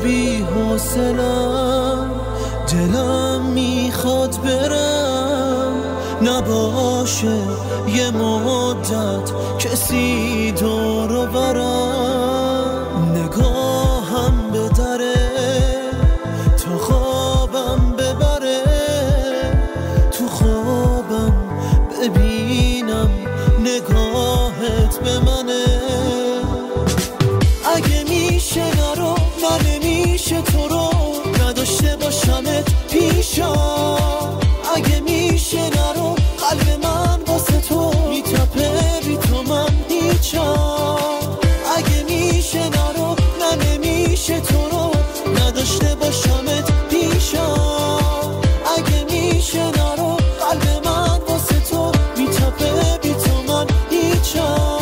بی حوصله‌ام، دلم میخواد برم، نباشه یه مدت کسی دور و برم. نگاهم به دره تا خوابم ببره، تو خوابم ببینم نگاهت به منه. اگه میشه نرو، من نمیشه تو رو نداشته باشمت پیشم. اگه میشه نرو، قلب من واسه تو میتپه، بی تو من هیچم. اگه میشه نرو، نه نمیشه تو رو نداشته باشمت پیشم. اگه میشه نرو، قلب من واسه تو میتپه، بی تو من هیچم.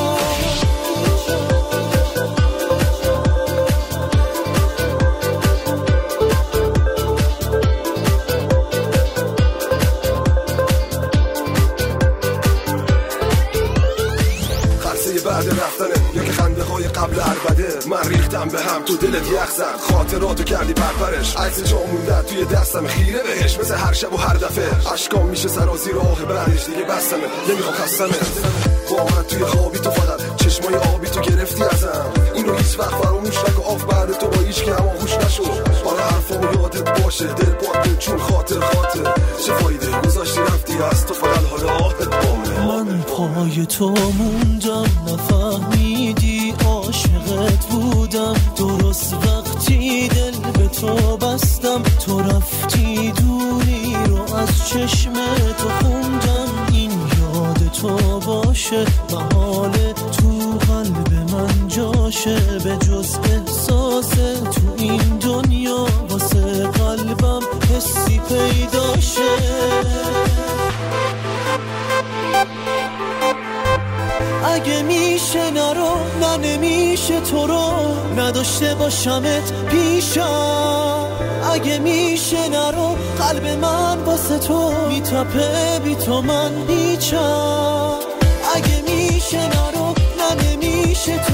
بعد رفتنه یا که خنده های قبل عربده، من ریختم به هم تو دلت یخ زد، خاطراتو کردی پرپرش. عکس جا مونده توی دستم خیره بهش، مثل هر شب و هر دفعه اشکام میشه سرازی راه بعدش، دیگه بستمه نمیخوام خستمه. با من توی خوابی تو فقط چشمای آبی تو گرفتی ازم، اینو هیچ وقت فراموش نکن. آف بعد تو با هیچ که اما خوش نشد، حالا حرفامو یادت باشه، دل پاک چون خاطر چه فایده گذاشتی رفتی از تو، فقط حالا آهت بامه. من پای تو موندم، نفهمیدی عاشقت بودم. درست وقتی دل به تو بستم، تو رفتی دوری رو از چشم تو خوندم. این یاد تو باشه، محاله تو قلب من جاشه، به جز احساس تو این دنیا واسه قلبم حسی پیداشه. اگه میشه نرو، نه نمیشه تو رو نداشته باشمت پیشم. اگه میشه نرو، قلب من واسه تو میتپه، بی تو من هیچم. اگه میشه نرو، نه نمیشه تو